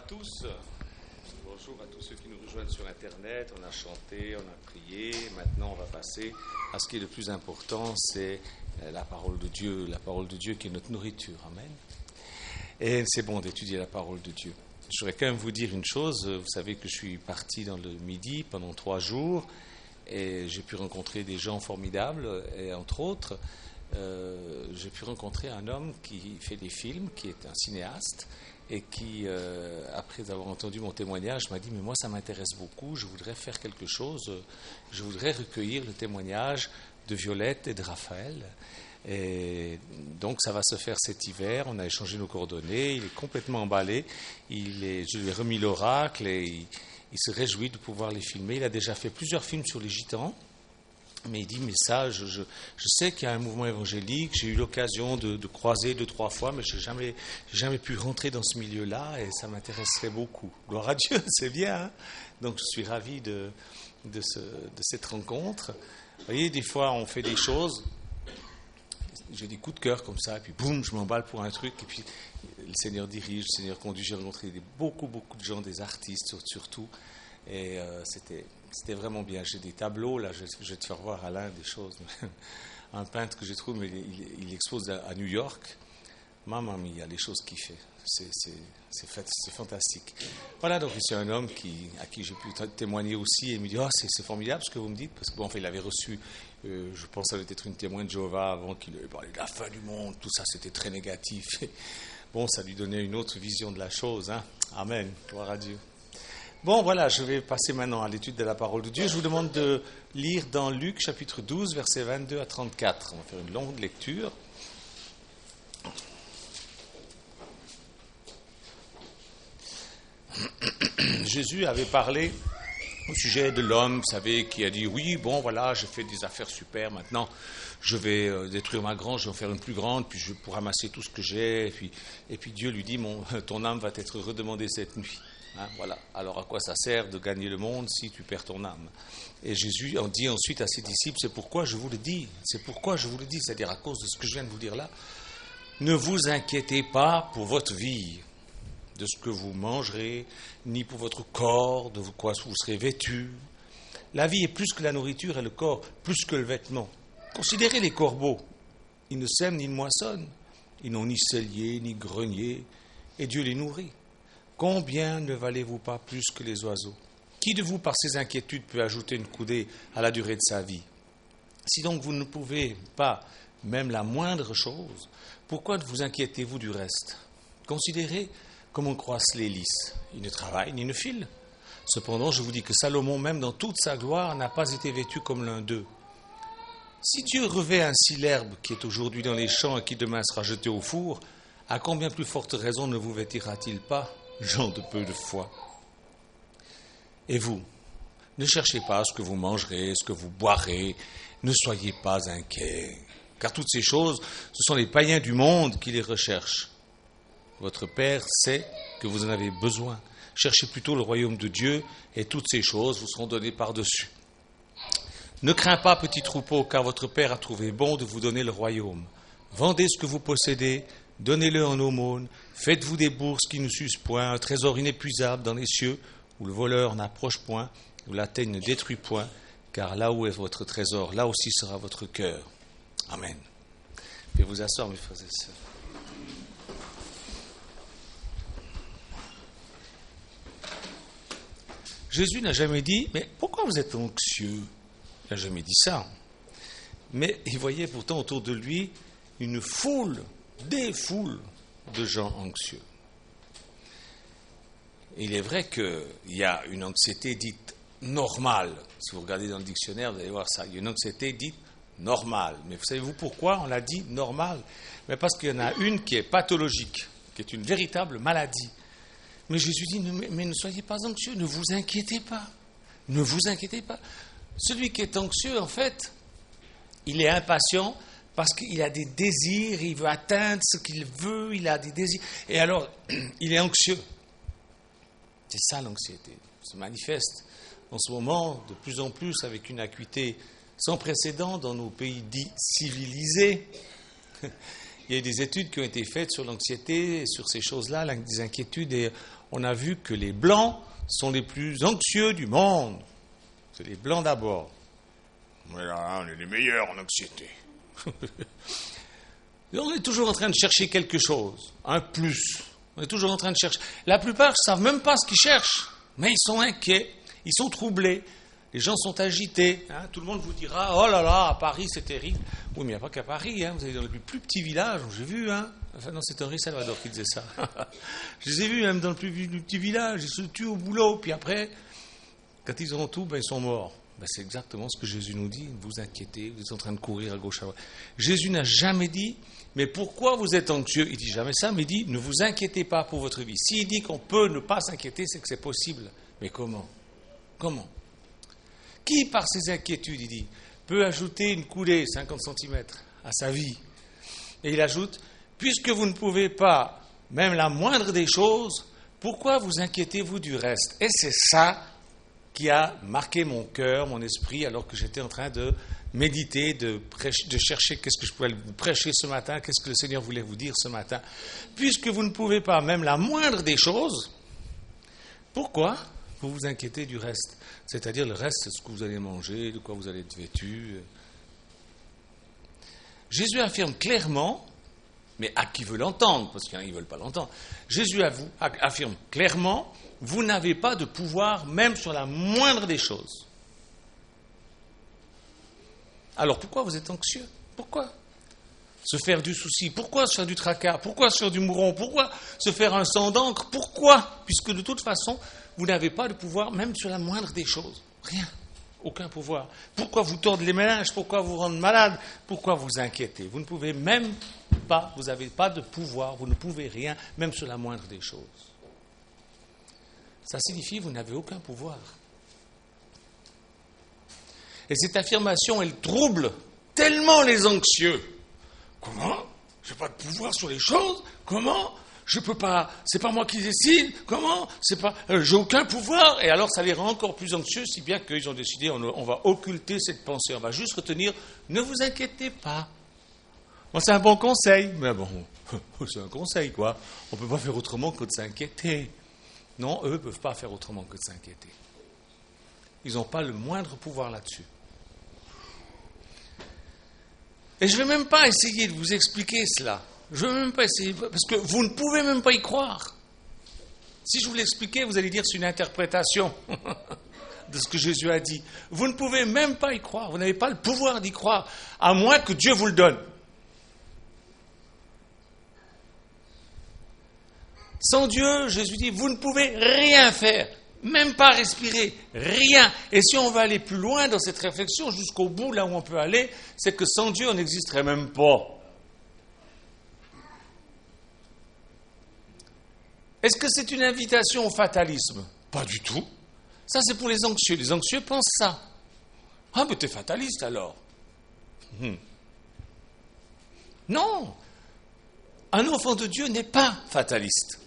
tous. Bonjour à tous ceux qui nous rejoignent sur Internet. On a chanté, on a prié. Maintenant, on va passer à ce qui est le plus important, c'est la parole de Dieu. La parole de Dieu qui est notre nourriture. Amen. Et c'est bon d'étudier la parole de Dieu. Je voudrais quand même vous dire une chose. Vous savez que je suis parti dans le Midi pendant 3 jours et j'ai pu rencontrer des gens formidables. Et entre autres, j'ai pu rencontrer un homme qui fait des films, qui est un cinéaste et qui, après avoir entendu mon témoignage, m'a dit « Mais moi, ça m'intéresse beaucoup, je voudrais faire quelque chose, je voudrais recueillir le témoignage de Violette et de Raphaël. » Et donc, ça va se faire cet hiver. On a échangé nos coordonnées. Il est complètement emballé. Je lui ai remis l'oracle et il se réjouit de pouvoir les filmer. Il a déjà fait plusieurs films sur les Gitans. Mais il dit, mais ça, je sais qu'il y a un mouvement évangélique, j'ai eu l'occasion de croiser 2-3 fois, mais je n'ai jamais pu rentrer dans ce milieu-là et ça m'intéresserait beaucoup. Gloire à Dieu, c'est bien. Hein. Donc je suis ravi de cette rencontre. Vous voyez, des fois on fait des choses, j'ai des coups de cœur comme ça, et puis boum, je m'emballe pour un truc, et puis le Seigneur dirige, le Seigneur conduit. J'ai rencontré beaucoup de gens, des artistes surtout, et c'était vraiment bien. J'ai des tableaux, là, je vais te faire voir, Alain, des choses. Un peintre que j'ai trouvé, mais il expose à New York. Mamma mia, les choses qu'il fait. C'est fantastique. Voilà, donc c'est un homme à qui j'ai pu témoigner aussi, et il me dit, c'est formidable ce que vous me dites, parce que bon, il avait reçu, je pense que ça devait être une témoin de Jéhovah avant qu'il ait parlé de la fin du monde, tout ça, c'était très négatif. Et bon, ça lui donnait une autre vision de la chose. Hein. Amen, gloire à Dieu. Bon, voilà, je vais passer maintenant à l'étude de la parole de Dieu. Je vous demande de lire dans Luc, chapitre 12, versets 22 à 34. On va faire une longue lecture. Jésus avait parlé au sujet de l'homme, vous savez, qui a dit, oui, bon, voilà, j'ai fait des affaires super, maintenant, je vais détruire ma grange, je vais en faire une plus grande, puis je vais ramasser tout ce que j'ai, et puis Dieu lui dit, ton âme va t'être redemandée cette nuit. Hein, voilà. Alors à quoi ça sert de gagner le monde si tu perds ton âme? Et Jésus en dit ensuite à ses disciples, c'est pourquoi je vous le dis, c'est-à-dire à cause de ce que je viens de vous dire là, ne vous inquiétez pas pour votre vie, de ce que vous mangerez, ni pour votre corps, de quoi vous serez vêtus. La vie est plus que la nourriture et le corps plus que le vêtement. Considérez les corbeaux, ils ne sèment ni ne moissonnent, ils n'ont ni cellier ni grenier, et Dieu les nourrit. Combien ne valez-vous pas plus que les oiseaux? Qui de vous, par ses inquiétudes, peut ajouter une coudée à la durée de sa vie? Si donc vous ne pouvez pas, même la moindre chose, pourquoi ne vous inquiétez-vous du reste? Considérez comment croissent les lys. Ils ne travaillent ni ne filent. Cependant, je vous dis que Salomon, même dans toute sa gloire, n'a pas été vêtu comme l'un d'eux. Si Dieu revêt ainsi l'herbe qui est aujourd'hui dans les champs et qui demain sera jetée au four, à combien plus forte raison ne vous vêtira-t-il pas, gens de peu de foi? Et vous, ne cherchez pas ce que vous mangerez, ce que vous boirez, ne soyez pas inquiets, car toutes ces choses, ce sont les païens du monde qui les recherchent. Votre Père sait que vous en avez besoin. Cherchez plutôt le royaume de Dieu, et toutes ces choses vous seront données par-dessus. Ne crains pas, petit troupeau, car votre Père a trouvé bon de vous donner le royaume. Vendez ce que vous possédez, donnez-le en aumône, faites-vous des bourses qui ne s'usent point, un trésor inépuisable dans les cieux, où le voleur n'approche point, où la teigne ne détruit point, car là où est votre trésor, là aussi sera votre cœur. Amen. Je vais vous asseoir, mes frères et sœurs. Jésus n'a jamais dit, mais pourquoi vous êtes anxieux? Il n'a jamais dit ça. Mais il voyait pourtant autour de lui une foule, des foules de gens anxieux. Et il est vrai qu'il y a une anxiété dite normale. Si vous regardez dans le dictionnaire, vous allez voir ça. Il y a une anxiété dite normale. Mais savez-vous pourquoi on l'a dit normale? Mais parce qu'il y en a une qui est pathologique, qui est une véritable maladie. Mais Jésus dit, mais ne soyez pas anxieux, ne vous inquiétez pas. Ne vous inquiétez pas. Celui qui est anxieux, en fait, il est impatient parce qu'il a des désirs, il veut atteindre ce qu'il veut, il a des désirs. Et alors, il est anxieux. C'est ça l'anxiété. Ça se manifeste en ce moment de plus en plus avec une acuité sans précédent dans nos pays dits civilisés. Il y a des études qui ont été faites sur l'anxiété, sur ces choses-là, des inquiétudes, et on a vu que les Blancs sont les plus anxieux du monde. C'est les Blancs d'abord. Mais là, on est les meilleurs en anxiété. On est toujours en train de chercher quelque chose, un plus. On est toujours en train de chercher. La plupart ne savent même pas ce qu'ils cherchent, mais ils sont inquiets, ils sont troublés. Les gens sont agités. Hein. Tout le monde vous dira, oh là là, à Paris c'est terrible. Oui, mais il n'y a pas qu'à Paris. Hein. Vous allez dans le plus petit village, j'ai vu. Hein. Enfin non, c'est Henri Salvador qui disait ça. Je les ai vus même dans le plus petit village. Ils se tuent au boulot. Puis après, quand ils auront tout, ben, ils sont morts. Ben, c'est exactement ce que Jésus nous dit. Vous inquiétez, vous êtes en train de courir à gauche à droite. Jésus n'a jamais dit, mais pourquoi vous êtes anxieux? Il dit jamais ça, mais il dit, ne vous inquiétez pas pour votre vie. S'il dit qu'on peut ne pas s'inquiéter, c'est que c'est possible. Mais comment? Comment? Qui, par ses inquiétudes, il dit, peut ajouter une coulée, 50 cm, à sa vie? Et il ajoute, puisque vous ne pouvez pas, même la moindre des choses, pourquoi vous inquiétez-vous du reste? Et c'est ça qui a marqué mon cœur, mon esprit, alors que j'étais en train de méditer, de chercher qu'est-ce que je pouvais vous prêcher ce matin, qu'est-ce que le Seigneur voulait vous dire ce matin. Puisque vous ne pouvez pas, même la moindre des choses, pourquoi vous vous inquiétez du reste? C'est-à-dire le reste, c'est ce que vous allez manger, de quoi vous allez être vêtu. Jésus affirme clairement, mais à qui veut l'entendre, parce qu'il y en a qui ne veulent pas l'entendre, Jésus affirme clairement, vous n'avez pas de pouvoir même sur la moindre des choses. Alors pourquoi vous êtes anxieux? Pourquoi se faire du souci? Pourquoi se faire du tracas? Pourquoi se faire du mouron? Pourquoi se faire un sang d'encre? Pourquoi? Puisque de toute façon, vous n'avez pas de pouvoir même sur la moindre des choses. Rien. Aucun pouvoir. Pourquoi vous tordre les méninges? Pourquoi vous rendre malade? Pourquoi vous inquiétez? Vous ne pouvez même pas, vous n'avez pas de pouvoir, vous ne pouvez rien, même sur la moindre des choses. Ça signifie que vous n'avez aucun pouvoir. Et cette affirmation, elle trouble tellement les anxieux. Comment? Je n'ai pas de pouvoir sur les choses? Comment? Je peux pas, c'est pas moi qui décide? Comment? C'est pas, j'ai aucun pouvoir? Et alors ça les rend encore plus anxieux, si bien qu'ils ont décidé, on va occulter cette pensée, on va juste retenir, ne vous inquiétez pas. Bon, c'est un bon conseil, mais bon, c'est un conseil quoi. On ne peut pas faire autrement que de s'inquiéter. Non, eux ne peuvent pas faire autrement que de s'inquiéter. Ils n'ont pas le moindre pouvoir là-dessus. Et je ne vais même pas essayer de vous expliquer cela. Je ne vais même pas essayer, parce que vous ne pouvez même pas y croire. Si je vous l'expliquais, vous allez dire que c'est une interprétation de ce que Jésus a dit. Vous ne pouvez même pas y croire. Vous n'avez pas le pouvoir d'y croire, à moins que Dieu vous le donne. Sans Dieu, Jésus dit, vous ne pouvez rien faire, même pas respirer, rien. Et si on va aller plus loin dans cette réflexion, jusqu'au bout, là où on peut aller, c'est que sans Dieu, on n'existerait même pas. Est-ce que c'est une invitation au fatalisme? Pas du tout. Ça, c'est pour les anxieux. Les anxieux pensent ça. Ah, mais t'es fataliste alors. Non. Un enfant de Dieu n'est pas fataliste.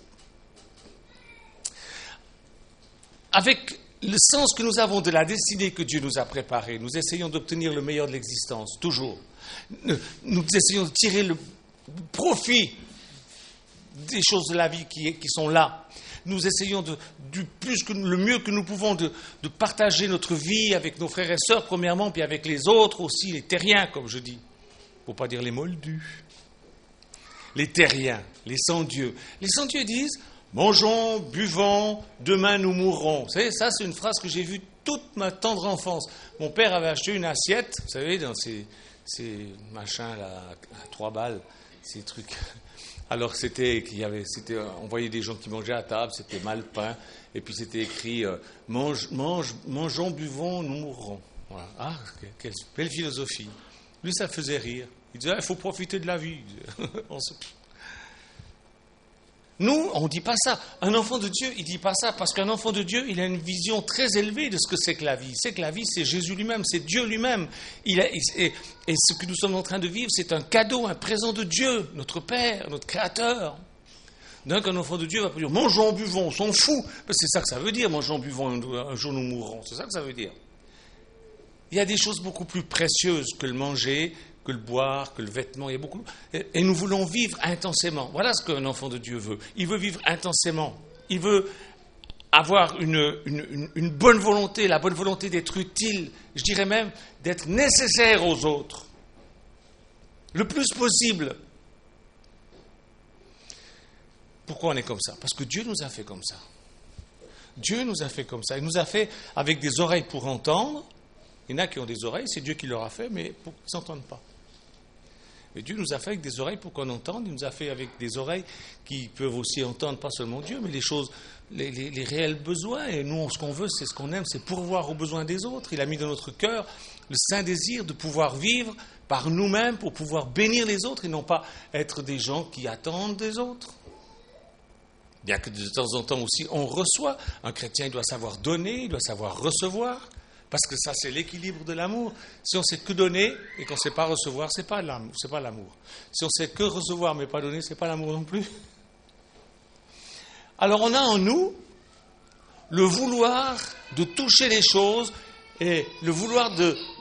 Avec le sens que nous avons de la destinée que Dieu nous a préparée, nous essayons d'obtenir le meilleur de l'existence, toujours. Nous essayons de tirer le profit des choses de la vie qui sont là. Nous essayons le mieux que nous pouvons de partager notre vie avec nos frères et sœurs, premièrement, puis avec les autres aussi, les terriens, comme je dis. Pour ne pas dire les moldus. Les terriens, les sans-dieux. Les sans-dieux disent, mangeons, buvons, demain nous mourrons. Vous savez, ça c'est une phrase que j'ai vue toute ma tendre enfance. Mon père avait acheté une assiette, vous savez, dans ces machins là, à 3 balles, ces trucs. Alors on voyait des gens qui mangeaient à table, c'était mal peint, et puis c'était écrit mangeons, buvons, nous mourrons. Voilà. Ah, quelle belle philosophie. Lui, ça le faisait rire. Il disait, il faut profiter de la vie. Nous, on ne dit pas ça. Un enfant de Dieu, il ne dit pas ça, parce qu'un enfant de Dieu, il a une vision très élevée de ce que c'est que la vie. C'est que la vie, c'est Jésus lui-même, c'est Dieu lui-même. Et ce que nous sommes en train de vivre, c'est un cadeau, un présent de Dieu, notre Père, notre Créateur. Donc un enfant de Dieu va pas dire, mangeons, buvons, on s'en fout. Parce que c'est ça que ça veut dire, mangeons, buvons, un jour nous mourrons. C'est ça que ça veut dire. Il y a des choses beaucoup plus précieuses que le manger, que le boire, que le vêtement, il y a beaucoup. Et nous voulons vivre intensément. Voilà ce qu'un enfant de Dieu veut. Il veut vivre intensément. Il veut avoir une bonne volonté, la bonne volonté d'être utile, je dirais même d'être nécessaire aux autres, le plus possible. Pourquoi on est comme ça? Parce que Dieu nous a fait comme ça. Dieu nous a fait comme ça. Il nous a fait avec des oreilles pour entendre. Il y en a qui ont des oreilles, c'est Dieu qui leur a fait, mais pour qu'ils ne s'entendent pas. Mais Dieu nous a fait avec des oreilles pour qu'on entende. Il nous a fait avec des oreilles qui peuvent aussi entendre pas seulement Dieu, mais les choses, les réels besoins. Et nous, ce qu'on veut, c'est ce qu'on aime, c'est pourvoir aux besoins des autres. Il a mis dans notre cœur le saint désir de pouvoir vivre par nous-mêmes pour pouvoir bénir les autres et non pas être des gens qui attendent des autres. Bien que de temps en temps aussi on reçoit. Un chrétien, il doit savoir donner, il doit savoir recevoir. Parce que ça, c'est l'équilibre de l'amour. Si on sait que donner et qu'on ne sait pas recevoir, c'est pas l'amour. Si on sait que recevoir mais pas donner, c'est pas l'amour non plus. Alors on a en nous le vouloir de toucher les choses et le vouloir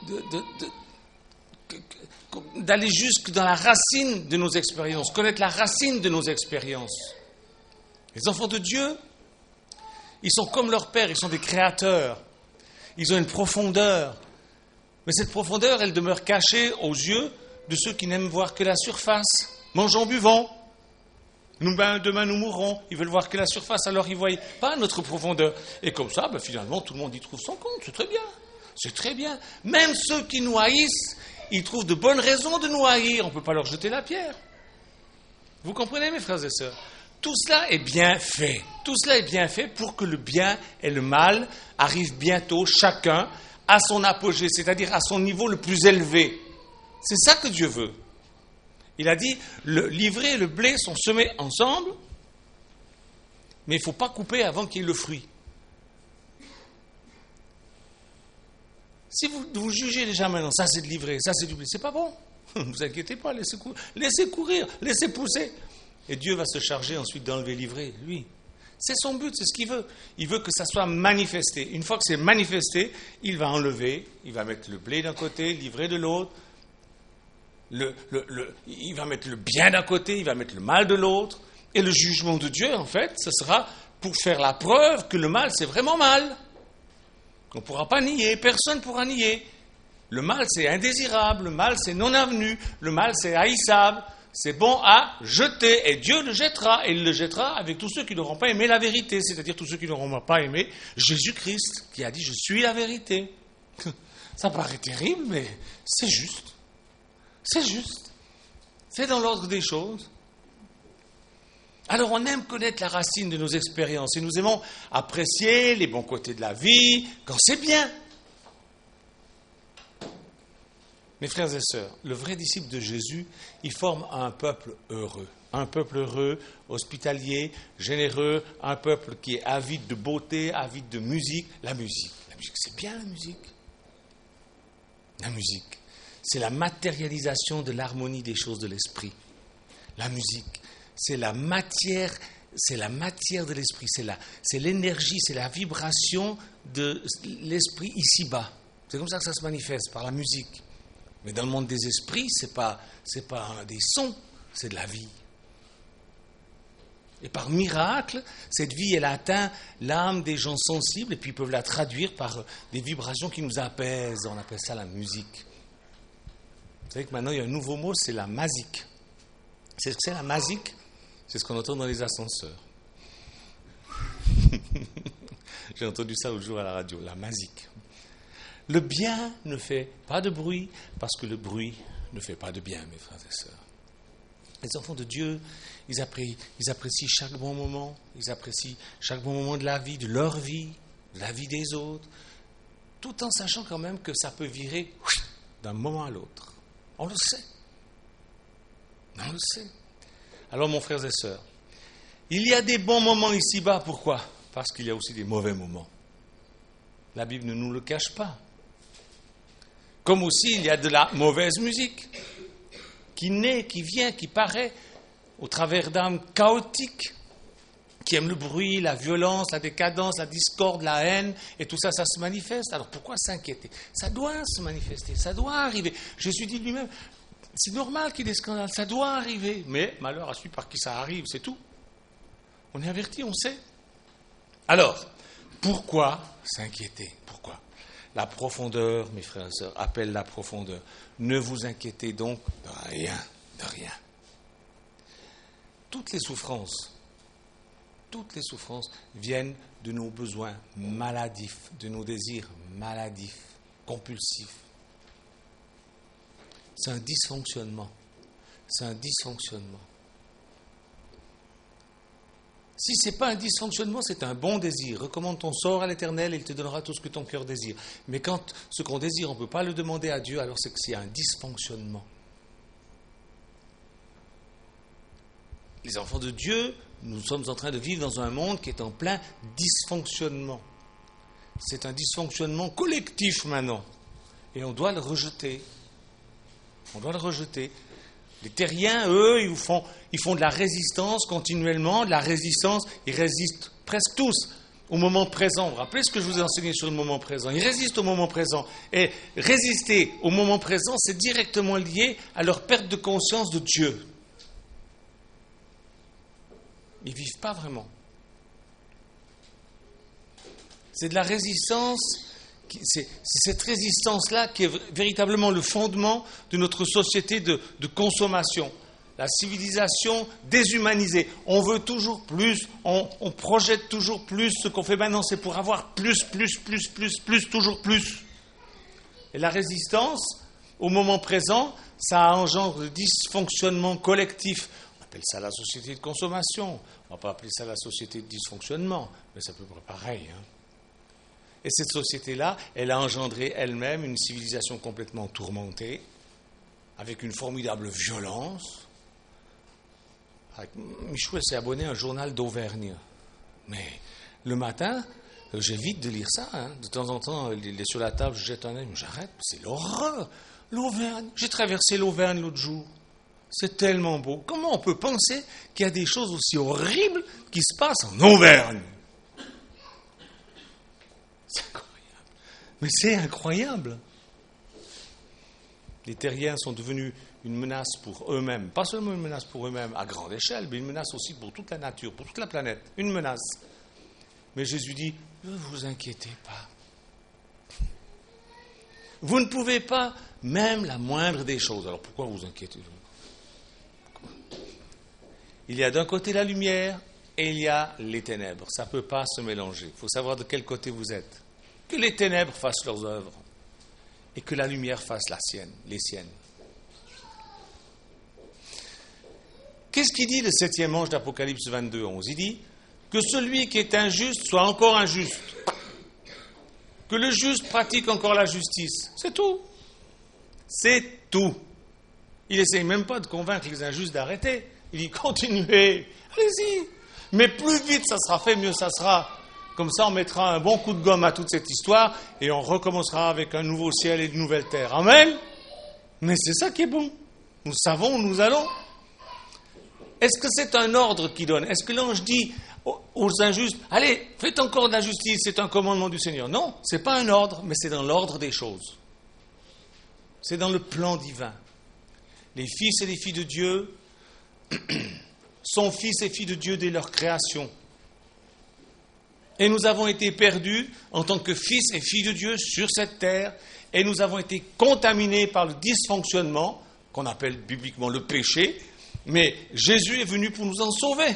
d'aller jusque dans la racine de nos expériences, connaître la racine de nos expériences. Les enfants de Dieu, ils sont comme leur Père, ils sont des créateurs. Ils ont une profondeur. Mais cette profondeur, elle demeure cachée aux yeux de ceux qui n'aiment voir que la surface. Mangeons, buvons. Demain, nous mourrons. Ils veulent voir que la surface, alors ils ne voient pas notre profondeur. Et comme ça, finalement, tout le monde y trouve son compte. C'est très bien. C'est très bien. Même ceux qui nous haïssent, ils trouvent de bonnes raisons de nous haïr. On ne peut pas leur jeter la pierre. Vous comprenez, mes frères et sœurs? Tout cela est bien fait. Tout cela est bien fait pour que le bien et le mal arrivent bientôt, chacun, à son apogée, c'est-à-dire à son niveau le plus élevé. C'est ça que Dieu veut. Il a dit, le l'ivraie et le blé sont semés ensemble, mais il ne faut pas couper avant qu'il y ait le fruit. Si vous jugez déjà maintenant, ça c'est de l'ivraie, ça c'est du blé, c'est pas bon. Ne vous inquiétez pas, laissez courir, laissez pousser. Et Dieu va se charger ensuite d'enlever l'ivraie, lui. C'est son but, c'est ce qu'il veut. Il veut que ça soit manifesté. Une fois que c'est manifesté, il va enlever, il va mettre le blé d'un côté, l'ivraie de l'autre. Il va mettre le bien d'un côté, il va mettre le mal de l'autre. Et le jugement de Dieu, en fait, ce sera pour faire la preuve que le mal, c'est vraiment mal. On ne pourra pas nier, personne ne pourra nier. Le mal, c'est indésirable, le mal, c'est non avenu, le mal, c'est haïssable. C'est bon à jeter, et Dieu le jettera, et il le jettera avec tous ceux qui n'auront pas aimé la vérité, c'est-à-dire tous ceux qui n'auront pas aimé Jésus-Christ, qui a dit « Je suis la vérité ». Ça paraît terrible, mais c'est juste. C'est juste. C'est dans l'ordre des choses. Alors on aime connaître la racine de nos expériences, et nous aimons apprécier les bons côtés de la vie quand c'est bien. Mes frères et sœurs, le vrai disciple de Jésus, il forme un peuple heureux. Un peuple heureux, hospitalier, généreux, un peuple qui est avide de beauté, avide de musique. La musique, c'est bien la musique. La musique, c'est la matérialisation de l'harmonie des choses de l'esprit. La musique, c'est la matière de l'esprit, c'est l'énergie, c'est la vibration de l'esprit ici-bas. C'est comme ça que ça se manifeste, par la musique. Mais dans le monde des esprits, c'est pas des sons, c'est de la vie. Et par miracle, cette vie, elle atteint l'âme des gens sensibles et puis ils peuvent la traduire par des vibrations qui nous apaisent. On appelle ça la musique. Vous savez que maintenant, il y a un nouveau mot, c'est la masique. C'est ce que c'est la masique? C'est ce qu'on entend dans les ascenseurs. J'ai entendu ça l'autre jour à la radio, la masique. Le bien ne fait pas de bruit parce que le bruit ne fait pas de bien, mes frères et sœurs. Les enfants de Dieu, ils apprécient chaque bon moment, ils apprécient chaque bon moment de la vie, de leur vie, de la vie des autres, tout en sachant quand même que ça peut virer d'un moment à l'autre. On le sait. On le sait. Alors, mon frère et sœurs, il y a des bons moments ici-bas. Pourquoi? Parce qu'il y a aussi des mauvais moments. La Bible ne nous le cache pas. Comme aussi, il y a de la mauvaise musique qui naît, qui vient, qui paraît au travers d'âmes chaotiques qui aiment le bruit, la violence, la décadence, la discorde, la haine, et tout ça, ça se manifeste. Alors pourquoi s'inquiéter? Ça doit se manifester, ça doit arriver. Jésus dit lui-même, c'est normal qu'il y ait des scandales, ça doit arriver. Mais malheur à celui par qui ça arrive, c'est tout. On est averti, on sait. Alors, pourquoi s'inquiéter? Pourquoi? La profondeur, mes frères et sœurs, appelle la profondeur. Ne vous inquiétez donc de rien, de rien. Toutes les souffrances viennent de nos besoins maladifs, de nos désirs maladifs, compulsifs. C'est un dysfonctionnement. C'est un dysfonctionnement. Si ce n'est pas un dysfonctionnement, c'est un bon désir. Recommande ton sort à l'Éternel et il te donnera tout ce que ton cœur désire. Mais quand ce qu'on désire, on ne peut pas le demander à Dieu, alors c'est que c'est un dysfonctionnement. Les enfants de Dieu, nous sommes en train de vivre dans un monde qui est en plein dysfonctionnement. C'est un dysfonctionnement collectif maintenant. Et on doit le rejeter. On doit le rejeter. Les terriens, eux, ils font de la résistance continuellement, de la résistance, ils résistent presque tous au moment présent. Vous vous rappelez ce que je vous ai enseigné sur le moment présent? Ils résistent au moment présent. Et résister au moment présent, c'est directement lié à leur perte de conscience de Dieu. Ils ne vivent pas vraiment. C'est de la résistance. C'est cette résistance-là qui est véritablement le fondement de notre société de consommation. La civilisation déshumanisée. On veut toujours plus, on projette toujours plus. Ce qu'on fait maintenant, c'est pour avoir plus, toujours plus. Et la résistance, au moment présent, ça engendre le dysfonctionnement collectif. On appelle ça la société de consommation. On ne va pas appeler ça la société de dysfonctionnement, mais c'est à peu près pareil, hein. Et cette société-là, elle a engendré elle-même une civilisation complètement tourmentée, avec une formidable violence. Michou s'est abonné à un journal d'Auvergne. Mais le matin, j'évite de lire ça. Hein. De temps en temps, il est sur la table, je jette un œil, mais j'arrête, c'est l'horreur. L'Auvergne. J'ai traversé l'Auvergne l'autre jour. C'est tellement beau. Comment on peut penser qu'il y a des choses aussi horribles qui se passent en Auvergne? C'est incroyable. Mais c'est incroyable. Les terriens sont devenus une menace pour eux-mêmes. Pas seulement une menace pour eux-mêmes à grande échelle, mais une menace aussi pour toute la nature, pour toute la planète. Une menace. Mais Jésus dit, ne vous inquiétez pas. Vous ne pouvez pas, même la moindre des choses. Alors pourquoi vous inquiétez-vous? Il y a d'un côté la lumière, et il y a les ténèbres. Ça ne peut pas se mélanger. Il faut savoir de quel côté vous êtes. Que les ténèbres fassent leurs œuvres et que la lumière fasse les siennes. Qu'est-ce qu'il dit le 7e ange d'Apocalypse 22, 11? Il dit que celui qui est injuste soit encore injuste. Que le juste pratique encore la justice. C'est tout. C'est tout. Il n'essaye même pas de convaincre les injustes d'arrêter. Il dit continuez, allez-y. Mais plus vite ça sera fait, mieux ça sera. Comme ça, on mettra un bon coup de gomme à toute cette histoire et on recommencera avec un nouveau ciel et une nouvelle terre. Amen. Mais c'est ça qui est bon. Nous savons où nous allons. Est-ce que c'est un ordre qu'il donne? Est-ce que l'ange dit aux injustes, allez, faites encore de la justice, c'est un commandement du Seigneur? Non, ce n'est pas un ordre, mais c'est dans l'ordre des choses. C'est dans le plan divin. Les fils et les filles de Dieu sont fils et filles de Dieu dès leur création. Et nous avons été perdus en tant que fils et filles de Dieu sur cette terre, et nous avons été contaminés par le dysfonctionnement, qu'on appelle bibliquement le péché, mais Jésus est venu pour nous en sauver.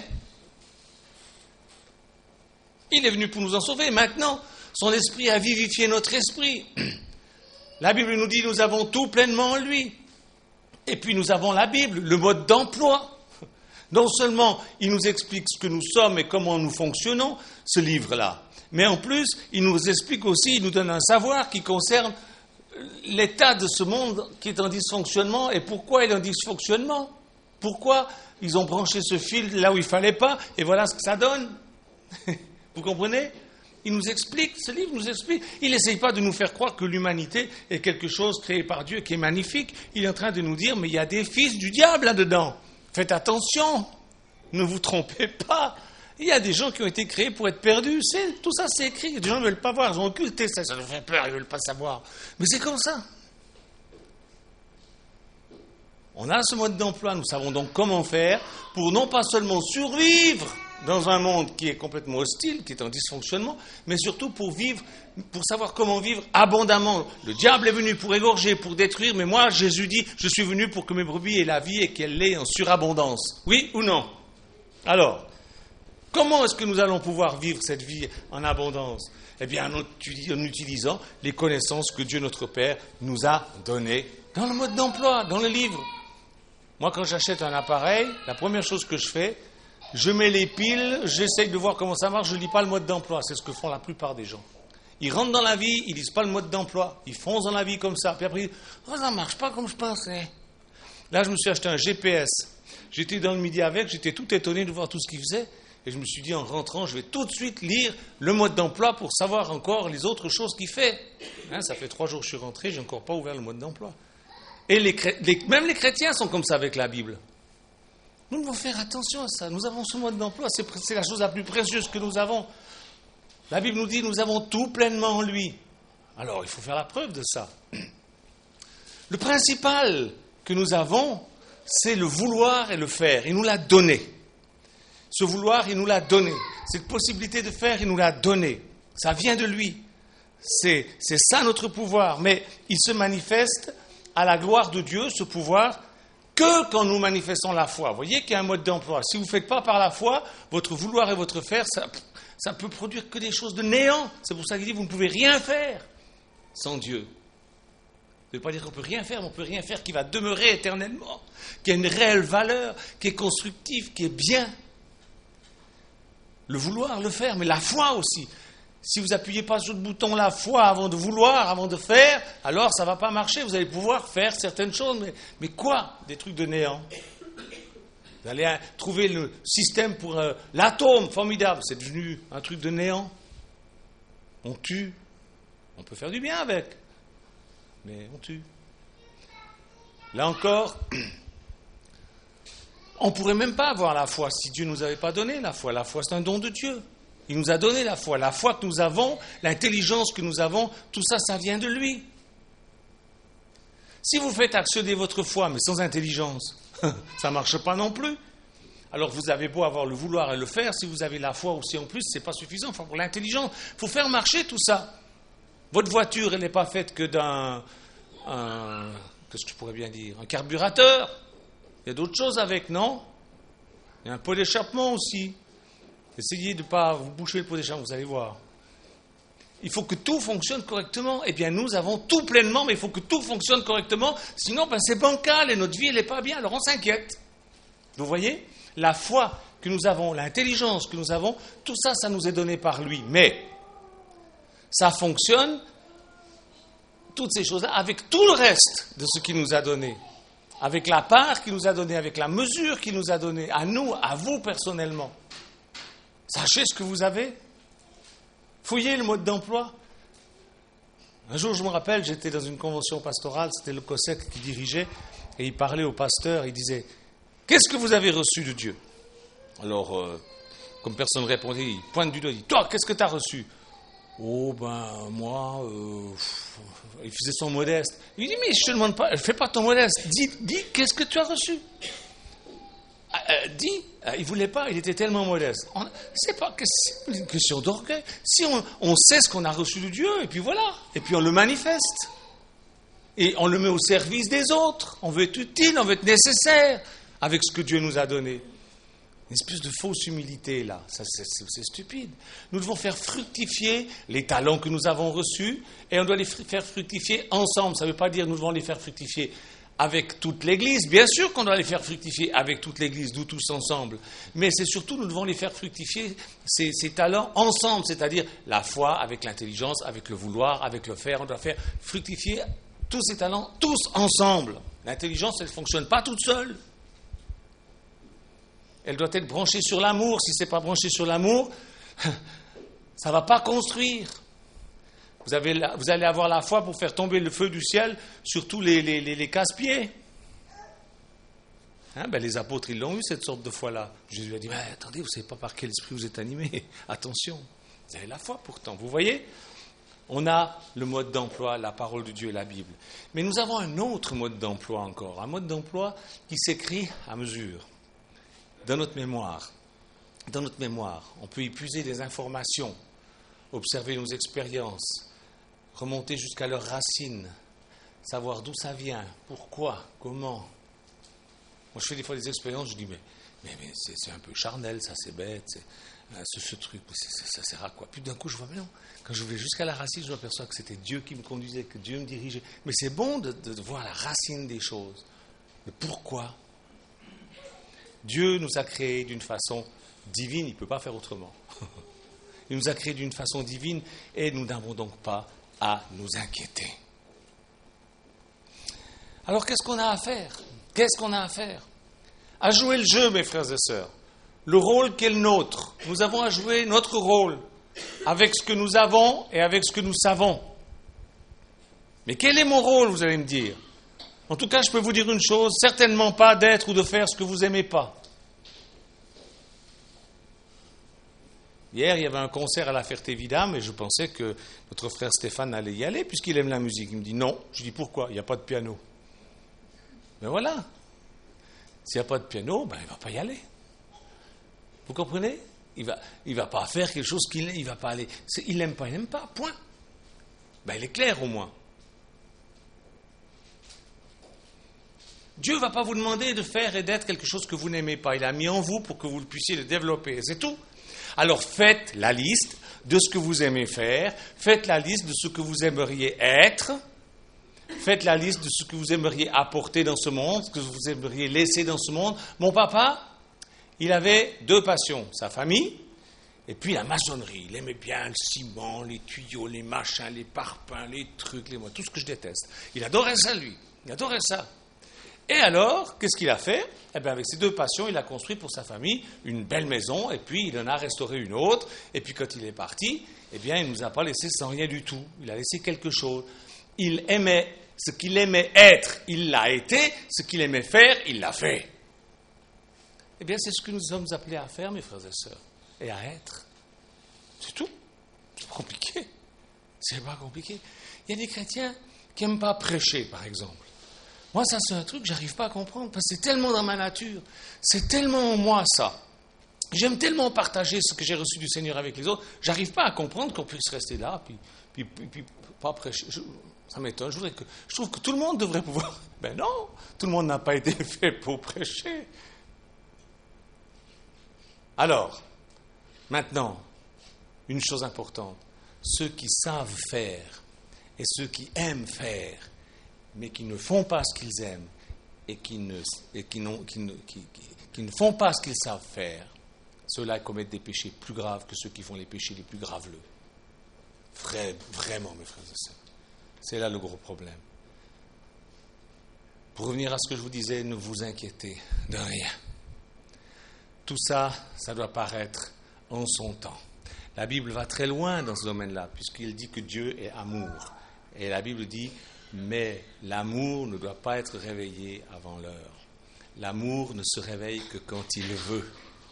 Il est venu pour nous en sauver. Maintenant, son esprit a vivifié notre esprit. La Bible nous dit nous avons tout pleinement en lui. Et puis nous avons la Bible, le mode d'emploi. Non seulement il nous explique ce que nous sommes et comment nous fonctionnons, ce livre-là, mais en plus, il nous explique aussi, il nous donne un savoir qui concerne l'état de ce monde qui est en dysfonctionnement et pourquoi il est en dysfonctionnement. Pourquoi ils ont branché ce fil là où il ne fallait pas et voilà ce que ça donne. Vous comprenez? Il nous explique, ce livre nous explique. Il n'essaye pas de nous faire croire que l'humanité est quelque chose créé par Dieu qui est magnifique. Il est en train de nous dire, mais il y a des fils du diable là-dedans. Faites attention, ne vous trompez pas. Il y a des gens qui ont été créés pour être perdus. Tout ça, c'est écrit. Les gens ne veulent pas voir, ils ont occulté ça. Ça leur fait peur, ils ne veulent pas savoir. Mais c'est comme ça. On a ce mode d'emploi, nous savons donc comment faire pour non pas seulement survivre, dans un monde qui est complètement hostile, qui est en dysfonctionnement, mais surtout pour vivre, pour savoir comment vivre abondamment. Le diable est venu pour égorger, pour détruire, mais moi, Jésus dit, je suis venu pour que mes brebis aient la vie et qu'elle l'ait en surabondance. Oui ou non? Alors, comment est-ce que nous allons pouvoir vivre cette vie en abondance? Eh bien, en utilisant les connaissances que Dieu notre Père nous a données dans le mode d'emploi, dans le livre. Moi, quand j'achète un appareil, la première chose que je fais, je mets les piles, j'essaye de voir comment ça marche, je ne lis pas le mode d'emploi. C'est ce que font la plupart des gens. Ils rentrent dans la vie, ils ne lisent pas le mode d'emploi. Ils foncent dans la vie comme ça. Puis après, ils disent, oh, ça ne marche pas comme je pensais. Là, je me suis acheté un GPS. J'étais dans le midi avec, j'étais tout étonné de voir tout ce qu'il faisait. Et je me suis dit, en rentrant, je vais tout de suite lire le mode d'emploi pour savoir encore les autres choses qu'il fait. Ça fait 3 jours que je suis rentré, je n'ai encore pas ouvert le mode d'emploi. Et même les chrétiens sont comme ça avec la Bible. Nous devons faire attention à ça. Nous avons ce mode d'emploi. C'est la chose la plus précieuse que nous avons. La Bible nous dit nous avons tout pleinement en lui. Alors, il faut faire la preuve de ça. Le principal que nous avons, c'est le vouloir et le faire. Il nous l'a donné. Ce vouloir, il nous l'a donné. Cette possibilité de faire, il nous l'a donné. Ça vient de lui. C'est ça notre pouvoir. Mais il se manifeste à la gloire de Dieu, ce pouvoir, que quand nous manifestons la foi. Vous voyez qu'il y a un mode d'emploi. Si vous ne faites pas par la foi, votre vouloir et votre faire, ça peut produire que des choses de néant. C'est pour ça qu'il dit, vous ne pouvez rien faire sans Dieu. Ça ne veut pas dire qu'on ne peut rien faire, mais on peut rien faire qui va demeurer éternellement, qui a une réelle valeur, qui est constructive, qui est bien. Le vouloir, le faire, mais la foi aussi. Si vous n'appuyez pas sur le bouton la foi avant de vouloir, avant de faire, alors ça ne va pas marcher. Vous allez pouvoir faire certaines choses, mais quoi? Des trucs de néant. Vous allez trouver le système pour l'atome, formidable. C'est devenu un truc de néant. On tue. On peut faire du bien avec, mais on tue. Là encore, on ne pourrait même pas avoir la foi si Dieu ne nous avait pas donné la foi. La foi, c'est un don de Dieu. Il nous a donné la foi. La foi que nous avons, l'intelligence que nous avons, tout ça, ça vient de lui. Si vous faites actionner votre foi, mais sans intelligence, ça ne marche pas non plus. Alors vous avez beau avoir le vouloir et le faire, si vous avez la foi aussi en plus, ce n'est pas suffisant. Enfin, pour l'intelligence, il faut faire marcher tout ça. Votre voiture, elle n'est pas faite que qu'est-ce que je pourrais bien dire, un carburateur. Il y a d'autres choses avec, non? Il y a un pot d'échappement aussi. Essayez de ne pas vous boucher le pot d'échappement, vous allez voir. Il faut que tout fonctionne correctement. Eh bien, nous avons tout pleinement, mais il faut que tout fonctionne correctement. Sinon, c'est bancal et notre vie, elle n'est pas bien. Alors, on s'inquiète. Vous voyez? La foi que nous avons, l'intelligence que nous avons, tout ça, ça nous est donné par lui. Mais ça fonctionne, toutes ces choses-là, avec tout le reste de ce qu'il nous a donné. Avec la part qu'il nous a donnée, avec la mesure qu'il nous a donnée, à nous, à vous personnellement. Sachez ce que vous avez. Fouillez le mode d'emploi. Un jour, je me rappelle, j'étais dans une convention pastorale, c'était le COSEC qui dirigeait, et il parlait au pasteur, il disait « Qu'est-ce que vous avez reçu de Dieu ?» Alors, comme personne ne répondait, il pointe du doigt, il dit « Toi, qu'est-ce que tu as reçu ?» « Oh, moi, il faisait son modeste. » Il dit « Mais je te demande pas, fais pas ton modeste, dis, qu'est-ce que tu as reçu ?» Il ne voulait pas, il était tellement modeste. C'est pas une question d'orgueil. Si on sait ce qu'on a reçu de Dieu, et puis voilà, et puis on le manifeste. Et on le met au service des autres. On veut être utile, on veut être nécessaire avec ce que Dieu nous a donné. Une espèce de fausse humilité, là. Ça, c'est stupide. Nous devons faire fructifier les talents que nous avons reçus, et on doit les faire fructifier ensemble. Ça ne veut pas dire que nous devons les faire fructifier avec toute l'Église. Bien sûr qu'on doit les faire fructifier avec toute l'Église, nous tous ensemble. Mais c'est surtout, nous devons les faire fructifier, ces talents ensemble, c'est-à-dire la foi avec l'intelligence, avec le vouloir, avec le faire. On doit faire fructifier tous ces talents, tous ensemble. L'intelligence, elle ne fonctionne pas toute seule. Elle doit être branchée sur l'amour. Si ce n'est pas branché sur l'amour, ça ne va pas construire. Vous allez avoir la foi pour faire tomber le feu du ciel sur tous les casse-pieds. Les apôtres, ils l'ont eu, cette sorte de foi-là. Jésus a dit, attendez, vous ne savez pas par quel esprit vous êtes animés. Attention, vous avez la foi pourtant. Vous voyez, on a le mode d'emploi, la parole de Dieu et la Bible. Mais nous avons un autre mode d'emploi encore. Un mode d'emploi qui s'écrit à mesure, dans notre mémoire. dans notre mémoire. On peut y puiser des informations, observer nos expériences, remonter jusqu'à leurs racines, savoir d'où ça vient, pourquoi, comment. Moi, je fais des fois des expériences, je dis, mais c'est un peu charnel, ça, c'est bête, ce truc, ça sert à quoi? Puis d'un coup, je vois, mais non, quand je vais jusqu'à la racine, je m'aperçois que c'était Dieu qui me conduisait, que Dieu me dirigeait. Mais c'est bon de voir la racine des choses. Mais pourquoi? Dieu nous a créés d'une façon divine, il ne peut pas faire autrement. Il nous a créés d'une façon divine et nous n'avons donc pas à nous inquiéter. Alors qu'est-ce qu'on a à faire? Qu'est-ce qu'on a à faire? À jouer le jeu, mes frères et sœurs. Le rôle qui est le nôtre. Nous avons à jouer notre rôle avec ce que nous avons et avec ce que nous savons. Mais quel est mon rôle, vous allez me dire? En tout cas, je peux vous dire une chose, certainement pas d'être ou de faire ce que vous n'aimez pas. Hier, il y avait un concert à la Ferté-Vidame et je pensais que notre frère Stéphane allait y aller puisqu'il aime la musique. Il me dit non. Je dis pourquoi? Il n'y a pas de piano. Mais voilà. S'il n'y a pas de piano, il ne va pas y aller. Vous comprenez? Il va pas faire quelque chose qu'il ne va pas aller. Il n'aime pas, point. Il est clair au moins. Dieu ne va pas vous demander de faire et d'être quelque chose que vous n'aimez pas. Il a mis en vous pour que vous puissiez le développer. C'est tout. Alors faites la liste de ce que vous aimez faire. Faites la liste de ce que vous aimeriez être. Faites la liste de ce que vous aimeriez apporter dans ce monde, ce que vous aimeriez laisser dans ce monde. Mon papa, il avait 2 passions. Sa famille et puis la maçonnerie. Il aimait bien le ciment, les tuyaux, les machins, les parpaings, les trucs, tout ce que je déteste. Il adorait ça, lui. Il adorait ça. Et alors, qu'est-ce qu'il a fait? Avec ces 2 passions, il a construit pour sa famille une belle maison, et puis il en a restauré une autre, et puis quand il est parti, il ne nous a pas laissé sans rien du tout. Il a laissé quelque chose. Il aimait, ce qu'il aimait être, il l'a été, ce qu'il aimait faire, il l'a fait. C'est ce que nous sommes appelés à faire, mes frères et sœurs, et à être. C'est tout. C'est pas compliqué. C'est pas compliqué. Il y a des chrétiens qui n'aiment pas prêcher, par exemple. Moi, ça, c'est un truc que je n'arrive pas à comprendre, parce que c'est tellement dans ma nature, c'est tellement en moi, ça. J'aime tellement partager ce que j'ai reçu du Seigneur avec les autres, je n'arrive pas à comprendre qu'on puisse rester là, puis pas prêcher. Ça m'étonne, je trouve que tout le monde devrait pouvoir... Non, tout le monde n'a pas été fait pour prêcher. Alors, maintenant, une chose importante, ceux qui savent faire et ceux qui aiment faire, mais qui ne font pas ce qu'ils aiment et qui ne font pas ce qu'ils savent faire, ceux-là commettent des péchés plus graves que ceux qui font les péchés les plus graveleux. Vraiment, mes frères et sœurs. C'est là le gros problème. Pour revenir à ce que je vous disais, ne vous inquiétez de rien. Tout ça, ça doit paraître en son temps. La Bible va très loin dans ce domaine-là, puisqu'il dit que Dieu est amour. Et la Bible dit... Mais l'amour ne doit pas être réveillé avant l'heure. L'amour ne se réveille que quand il veut.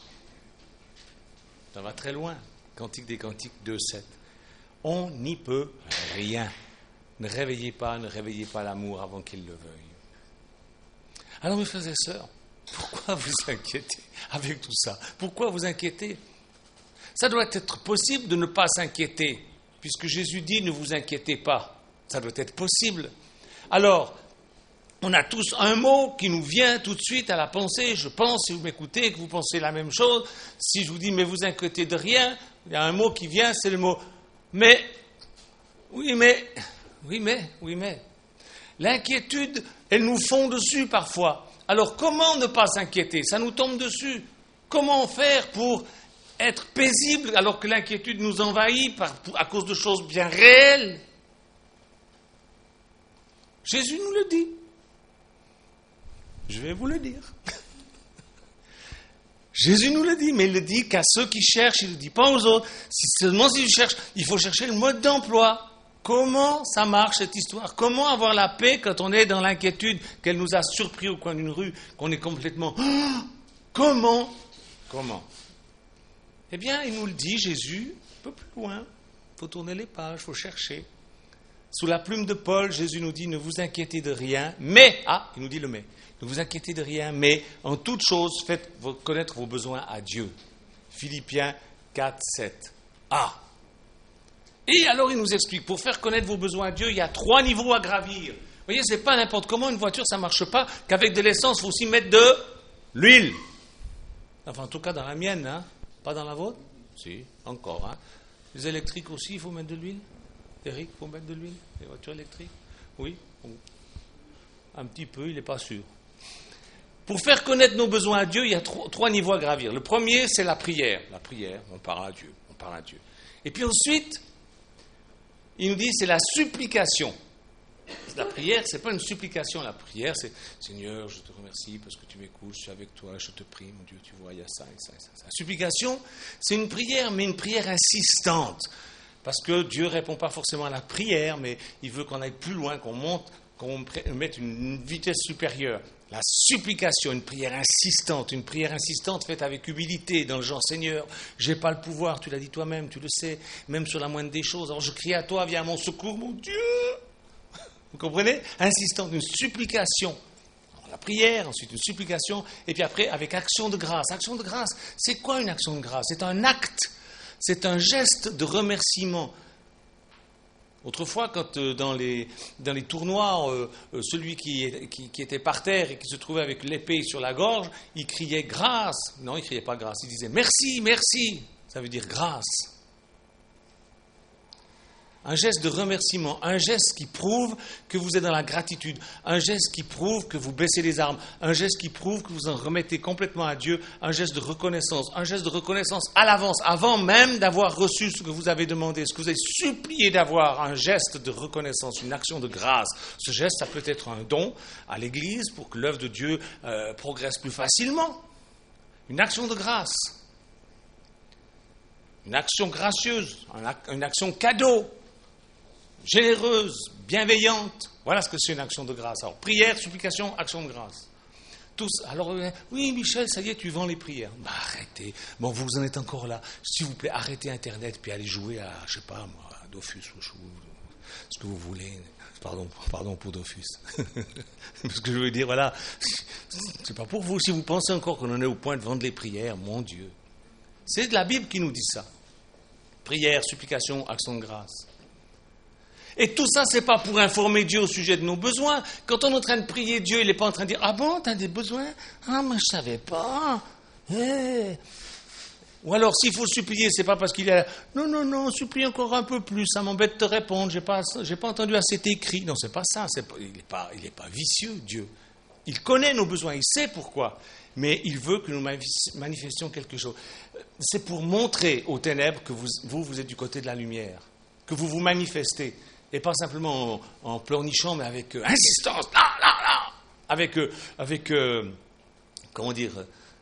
Ça va très loin. Cantique des Cantiques 2:7. On n'y peut rien. Ne réveillez pas l'amour avant qu'il le veuille. Alors mes frères et sœurs, pourquoi vous inquiétez avec tout ça? Pourquoi vous inquiétez? Ça doit être possible de ne pas s'inquiéter, puisque Jésus dit ne vous inquiétez pas. Ça doit être possible. Alors, on a tous un mot qui nous vient tout de suite à la pensée. Je pense, si vous m'écoutez, que vous pensez la même chose. Si je vous dis, mais vous inquiétez de rien, il y a un mot qui vient, c'est le mot « mais ». Oui, mais. L'inquiétude, elle nous fond dessus parfois. Alors, comment ne pas s'inquiéter? Ça nous tombe dessus. Comment faire pour être paisible alors que l'inquiétude nous envahit à cause de choses bien réelles? Jésus nous le dit. Je vais vous le dire. Jésus nous le dit, mais il le dit qu'à ceux qui cherchent, il ne le dit pas aux autres. Seulement s'ils cherchent, il faut chercher le mode d'emploi. Comment ça marche cette histoire? Comment avoir la paix quand on est dans l'inquiétude, qu'elle nous a surpris au coin d'une rue, qu'on est complètement... Comment? Eh bien, il nous le dit, Jésus, un peu plus loin. Il faut tourner les pages, il faut chercher. Sous la plume de Paul, Jésus nous dit, ne vous inquiétez de rien, mais, il nous dit le mais, ne vous inquiétez de rien, mais en toute chose, faites connaître vos besoins à Dieu. Philippiens 4, 7. Ah! Et alors il nous explique, pour faire connaître vos besoins à Dieu, il y a 3 niveaux à gravir. Vous voyez, c'est pas n'importe comment, une voiture, ça ne marche pas, qu'avec de l'essence, il faut aussi mettre de l'huile. Enfin, en tout cas, dans la mienne, hein. Pas dans la vôtre? Si, encore. Hein. Les électriques aussi, il faut mettre de l'huile? Eric, il faut mettre de l'huile? Les voitures électriques? Oui? Un petit peu, il n'est pas sûr. Pour faire connaître nos besoins à Dieu, il y a 3 niveaux à gravir. Le premier, c'est la prière. La prière, on parle à Dieu. On parle à Dieu. Et puis ensuite, il nous dit, c'est la supplication. La prière, ce n'est pas une supplication. La prière, c'est Seigneur, je te remercie parce que tu m'écoutes, je suis avec toi, je te prie, mon Dieu, tu vois, il y a ça et ça et ça. La supplication, c'est une prière, mais une prière insistante. Parce que Dieu ne répond pas forcément à la prière, mais il veut qu'on aille plus loin, qu'on monte, qu'on mette une vitesse supérieure. La supplication, une prière insistante faite avec humilité, dans le genre, Seigneur, je n'ai pas le pouvoir, tu l'as dit toi-même, tu le sais, même sur la moindre des choses. Alors je crie à toi, viens à mon secours, mon Dieu. Vous comprenez? Insistante, une supplication. Alors, la prière, ensuite une supplication, et puis après avec action de grâce. Action de grâce, c'est quoi une action de grâce? C'est un acte, c'est un geste de remerciement. Autrefois, quand dans les tournois, celui qui était par terre et qui se trouvait avec l'épée sur la gorge, il criait grâce. Non, il ne criait pas grâce, il disait merci, merci. Ça veut dire grâce. Un geste de remerciement, un geste qui prouve que vous êtes dans la gratitude, un geste qui prouve que vous baissez les armes, un geste qui prouve que vous en remettez complètement à Dieu, un geste de reconnaissance à l'avance, avant même d'avoir reçu ce que vous avez demandé, ce que vous avez supplié d'avoir, un geste de reconnaissance, une action de grâce. Ce geste, ça peut être un don à l'Église pour que l'œuvre de Dieu progresse plus facilement. Une action de grâce, une action gracieuse, une action cadeau. Généreuse, bienveillante. Voilà ce que c'est une action de grâce. Alors, prière, supplication, action de grâce. Tous. Alors, oui, Michel, ça y est, tu vends les prières. Bah, arrêtez. Bon, vous en êtes encore là. S'il vous plaît, arrêtez Internet, puis allez jouer à, je sais pas, moi, à Dofus, ou ce que vous voulez. Pardon pour Dofus. Parce que je veux dire, voilà, c'est pas pour vous. Si vous pensez encore qu'on en est au point de vendre les prières, mon Dieu. C'est de la Bible qui nous dit ça. Prière, supplication, action de grâce. Et tout ça, c'est pas pour informer Dieu au sujet de nos besoins. Quand on est en train de prier Dieu, il n'est pas en train de dire « Ah bon, t'as des besoins? Ah, mais je savais pas. Hey. » Ou alors, s'il faut supplier, c'est pas parce qu'il est là « Non, supplie encore un peu plus, ça m'embête de te répondre, j'ai pas entendu assez écrit. » Non, c'est pas ça, il n'est pas vicieux, Dieu. Il connaît nos besoins, il sait pourquoi. Mais il veut que nous manifestions quelque chose. C'est pour montrer aux ténèbres que vous êtes du côté de la lumière, que vous vous manifestez. Et pas simplement en pleurnichant, mais avec insistance, avec comment dire,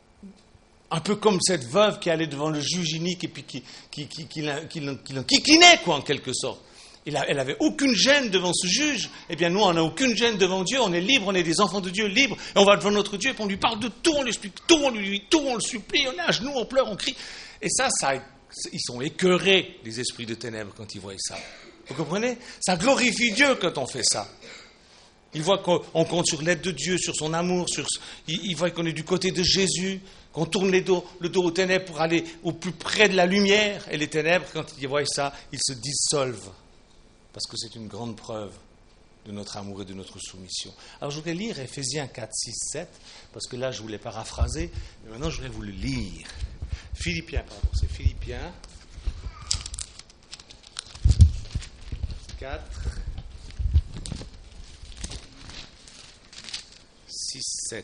un peu comme cette veuve qui allait devant le juge inique et puis qui l'enquiquinait, quoi, en quelque sorte. Elle n'avait aucune gêne devant ce juge. Eh bien, nous, on n'a aucune gêne devant Dieu. On est libre, on est des enfants de Dieu libres. Et on va devant notre Dieu, et puis on lui parle de tout, on lui explique tout, on lui dit tout, on le supplie, on est à genoux, on pleure, on crie. Et ça, ils sont écœurés, les esprits de ténèbres, quand ils voient ça. Vous comprenez? Ça glorifie Dieu quand on fait ça. Ils voient qu'on compte sur l'aide de Dieu, sur son amour, ils voient qu'on est du côté de Jésus, qu'on tourne le dos aux ténèbres pour aller au plus près de la lumière. Et les ténèbres, quand ils voient ça, ils se dissolvent. Parce que c'est une grande preuve de notre amour et de notre soumission. Alors je voudrais lire Éphésiens 4, 6, 7, parce que là je voulais paraphraser, mais maintenant je voudrais vous le lire. C'est Philippiens 4, 6, 7.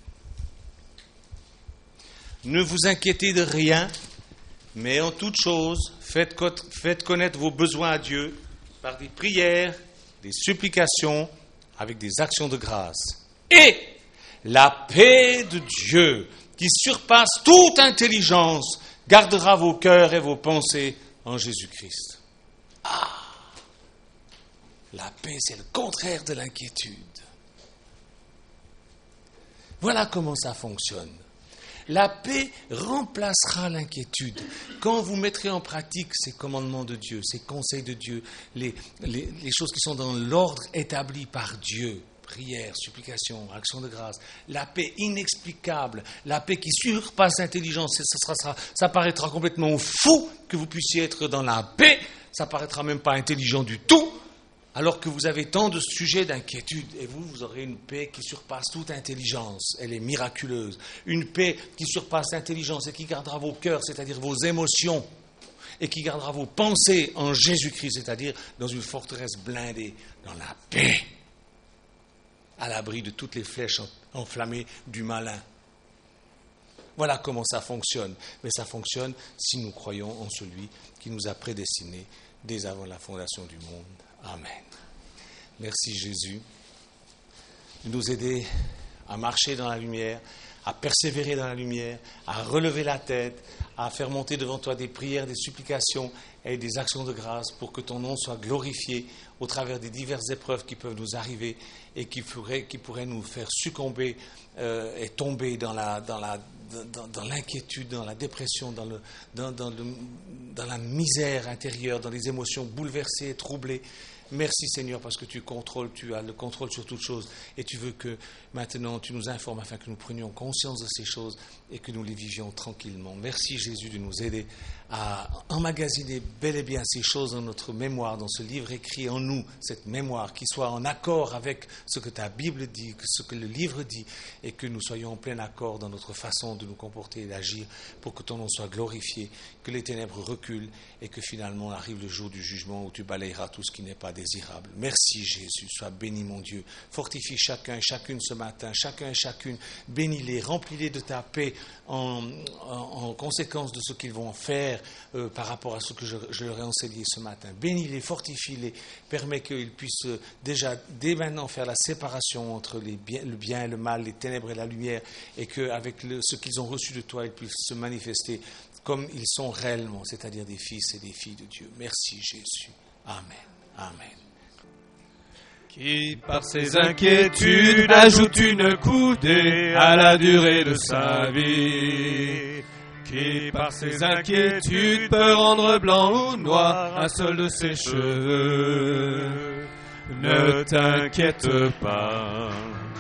Ne vous inquiétez de rien, mais en toute chose, faites connaître vos besoins à Dieu par des prières, des supplications, avec des actions de grâce. Et la paix de Dieu, qui surpasse toute intelligence, gardera vos cœurs et vos pensées en Jésus-Christ. Ah! La paix, c'est le contraire de l'inquiétude. Voilà comment ça fonctionne. La paix remplacera l'inquiétude. Quand vous mettrez en pratique ces commandements de Dieu, ces conseils de Dieu, les choses qui sont dans l'ordre établi par Dieu, prière, supplication, action de grâce, la paix inexplicable, la paix qui surpasse l'intelligence, ça paraîtra complètement fou que vous puissiez être dans la paix, ça paraîtra même pas intelligent du tout, alors que vous avez tant de sujets d'inquiétude, et vous aurez une paix qui surpasse toute intelligence, elle est miraculeuse, une paix qui surpasse l'intelligence et qui gardera vos cœurs, c'est-à-dire vos émotions, et qui gardera vos pensées en Jésus-Christ, c'est-à-dire dans une forteresse blindée, dans la paix, à l'abri de toutes les flèches enflammées du malin. Voilà comment ça fonctionne. Mais ça fonctionne si nous croyons en celui qui nous a prédestinés dès avant la fondation du monde. Amen. Merci Jésus de nous aider à marcher dans la lumière, à persévérer dans la lumière, à relever la tête, à faire monter devant toi des prières, des supplications et des actions de grâce pour que ton nom soit glorifié au travers des diverses épreuves qui peuvent nous arriver et qui pourraient nous faire succomber et tomber dans l'inquiétude, dans la dépression, dans la misère intérieure, dans les émotions bouleversées et troublées. Merci Seigneur parce que tu as le contrôle sur toutes choses et tu veux que maintenant tu nous informes afin que nous prenions conscience de ces choses et que nous les vivions tranquillement. Merci Jésus de nous aider à emmagasiner bel et bien ces choses dans notre mémoire, dans ce livre écrit en nous, cette mémoire qui soit en accord avec ce que ta Bible dit, ce que le livre dit et que nous soyons en plein accord dans notre façon de nous comporter et d'agir pour que ton nom soit glorifié, que les ténèbres reculent et que finalement arrive le jour du jugement où tu balayeras tout ce qui n'est pas désirable. Merci Jésus, sois béni mon Dieu. Fortifie chacun et chacune ce matin, chacun et chacune, bénis-les, remplis-les de ta paix en conséquence de ce qu'ils vont faire par rapport à ce que je leur ai enseigné ce matin. Bénis-les, fortifie-les, permets qu'ils puissent déjà dès maintenant faire la séparation entre le bien et le mal, les ténèbres et la lumière, et qu'avec ce qu'ils ont reçu de toi, ils puissent se manifester comme ils sont réellement, c'est-à-dire des fils et des filles de Dieu. Merci Jésus. Amen. Amen. Qui par ses inquiétudes ajoute une coudée à la durée de sa vie. Qui par ses inquiétudes peut rendre blanc ou noir un seul de ses cheveux. Ne t'inquiète pas,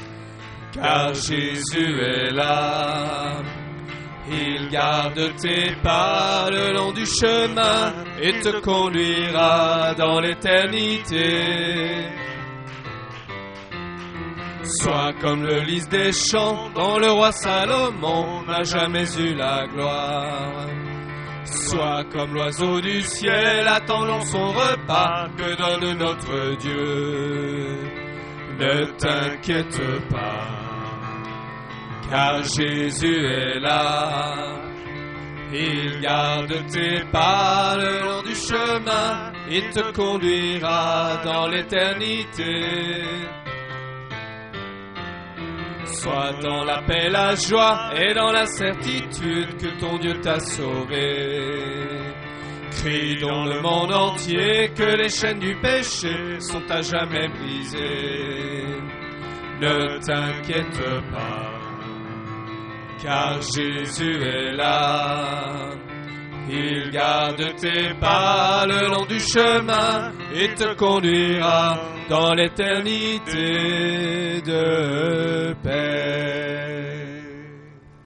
car Jésus est là. Il garde tes pas le long du chemin et te conduira dans l'éternité. Sois comme le lys des champs dont le roi Salomon n'a jamais eu la gloire. Sois comme l'oiseau du ciel attendant son repas que donne notre Dieu. Ne t'inquiète pas, car Jésus est là. Il garde tes pas le long du chemin et te conduira dans l'éternité. Sois dans la paix, la joie et dans la certitude que ton Dieu t'a sauvé. Crie dans le monde entier que les chaînes du péché sont à jamais brisées. Ne t'inquiète pas, car Jésus est là. Il garde tes pas le long du chemin et te conduira dans l'éternité de paix.